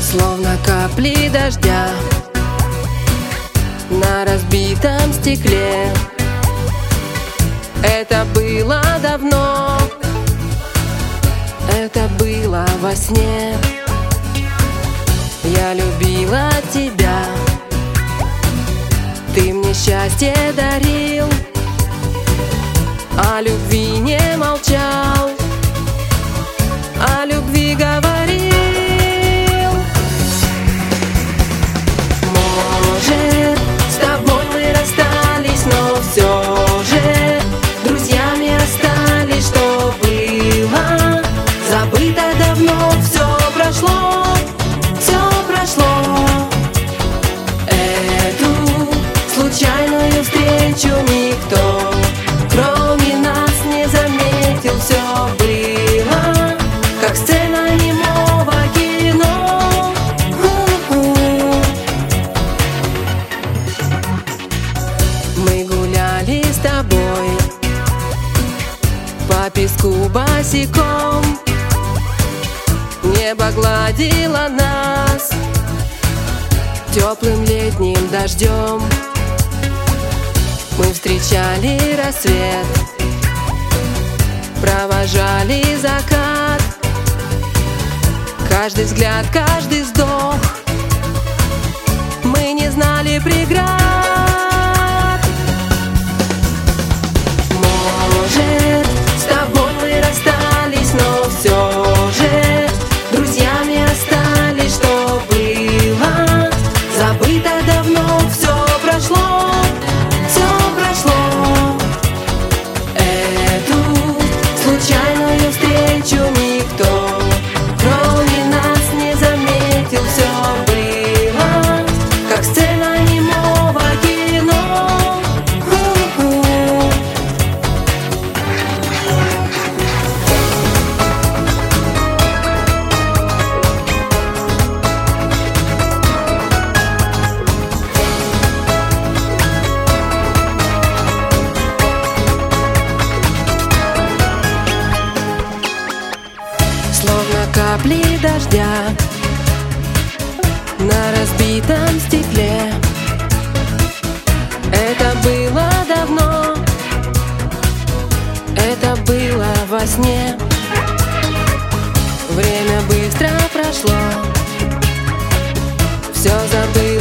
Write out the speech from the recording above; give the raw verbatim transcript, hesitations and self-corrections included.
Словно капли дождя на разбитом стекле. Это было давно, это было во сне. Я любила тебя, ты мне счастье дарил, о любви не молчал, о любви говорил. Может, с тобой мы расстались, но все же друзьями остались. Что было забыто давно, все прошло, все прошло. Эту случайную встречу никто, кроме нас, не заметил. Все было, как сцена немого кино. Мы гуляли с тобой по песку босиком, небо гладило нас теплым летним дождем. Мы встречали рассвет, провожали закат. Каждый взгляд, каждый вздох, мы не знали преград. Может, с тобой мы расстались, но все же друзьями остались. Что было забыто давно, все прошло, все прошло. Эту случайную встречу никто, кроме нас, не заметил. Все было, как сцена немого кино. Словно капли дождя на разбитом стекле. Это было давно, это было во сне. Время быстро прошло, все забылось.